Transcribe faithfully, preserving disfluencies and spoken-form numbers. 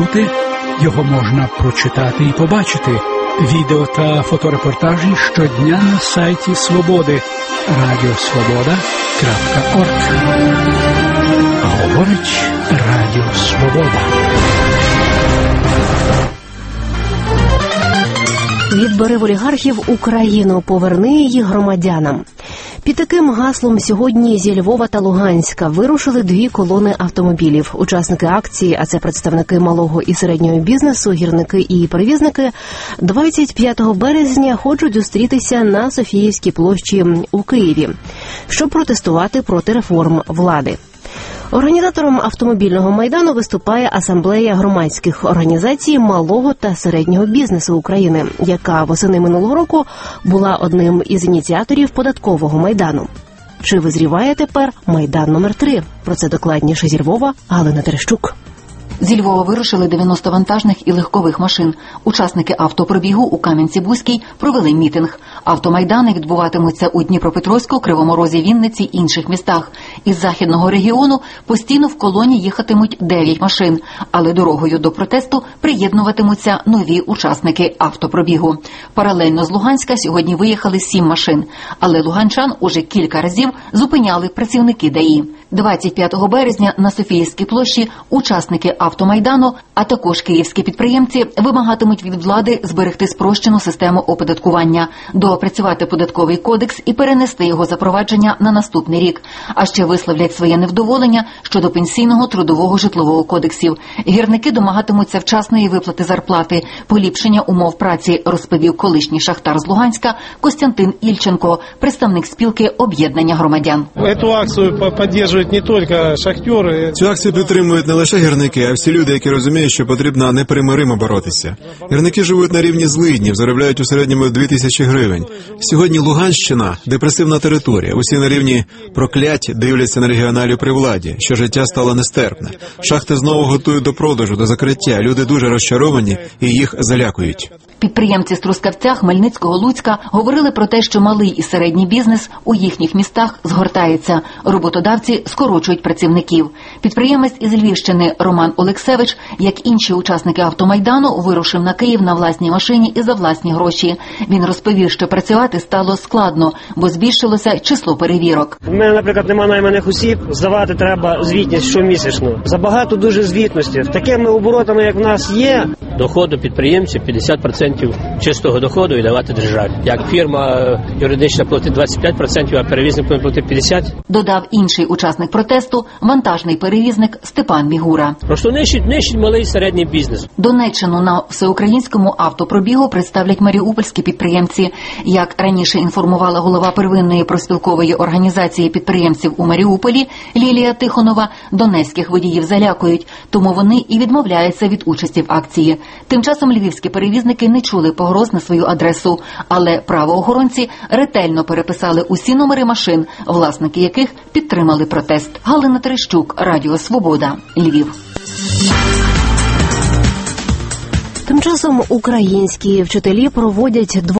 почути, його можна прочитати і побачити. Відео та фоторепортажі щодня на сайті Свободи радіо свобода крапка орг. Говорить Радіо Свобода. Відбери в олігархів Україну, поверни її громадянам. Під таким гаслом сьогодні зі Львова та Луганська вирушили дві колони автомобілів. Учасники акції, а це представники малого і середнього бізнесу, гірники і перевізники, двадцять п'ятого березня хочуть зустрітися на Софіївській площі у Києві, щоб протестувати проти реформ влади. Організатором автомобільного майдану виступає Асамблея громадських організацій малого та середнього бізнесу України, яка восени минулого року була одним із ініціаторів податкового майдану. Чи визріває тепер майдан номер три? Про це докладніше зі Львова Галина Терещук. Зі Львова вирушили дев'яносто вантажних і легкових машин. Учасники автопробігу у Кам'янці-Бузькій провели мітинг. Автомайдани відбуватимуться у Дніпропетровську, Кривому Розі, Вінниці й інших містах. Із західного регіону постійно в колоні їхатимуть дев'ять машин, але дорогою до протесту приєднуватимуться нові учасники автопробігу. Паралельно з Луганська сьогодні виїхали сім машин, але луганчан уже кілька разів зупиняли працівники ДАІ. двадцять п'ятого березня на Софіївській площі учасники автомайдану, а також київські підприємці вимагатимуть від влади зберегти спрощену систему оподаткування, доопрацювати податковий кодекс і перенести його запровадження на наступний рік. А ще висловлять своє невдоволення щодо пенсійного, трудового, житлового кодексів. Гірники домагатимуться вчасної виплати зарплати, поліпшення умов праці, розповів колишній шахтар з Луганська Костянтин Ільченко, представник спілки об'єднання громадян. Цю акцію підтримують не тільки шахтери. Цю акцію підтримують не лише гірники, а всі люди, які розуміють, що потрібно непримиримо боротися. Гірники живуть на рівні злиднів, заробляють у середньому дві тисячі гривень. Сьогодні Луганщина – депресивна територія. Усі на рівні проклять дивляться на регіоналів при владі, що життя стало нестерпне. Шахти знову готують до продажу, до закриття. Люди дуже розчаровані і їх залякують. Підприємці з Трускавця, Хмельницького, Луцька говорили про те, що малий і середній бізнес у їхніх містах згортається. Роботодавці скорочують працівників. Підприємець із Львівщини Роман Олексевич, як інші учасники автомайдану, вирушив на Київ на власній машині і за власні гроші. Він розповів, що працювати стало складно, бо збільшилося число перевірок. У мене, наприклад, немає найманих осіб, здавати треба звітність щомісячно. Забагато дуже звітності. Такими оборотами, як в нас є, доходу підприємців п'ятдесят відсотків чистого доходу і давати державі. Як фірма юридична платить двадцять п'ять відсотків, а перевізник повинен платити п'ятдесят відсотків. Додав інший учасник протесту, вантажний перевізник Степан Мігура. Просто нищить, нищить малий і середній бізнес. Донеччину на всеукраїнському автопробігу представлять маріупольські підприємці. Як раніше інформувала голова первинної профспілкової організації підприємців у Маріуполі Лілія Тихонова, донецьких водіїв залякують, тому вони і відмовляються від участі в акції. Тим часом львівські перевізники не чули погроз на свою адресу, але правоохоронці ретельно переписали усі номери машин, власники яких підтримали протест. Галина Терещук, Радіо Свобода, Львів. Тим часом українські вчителі проводять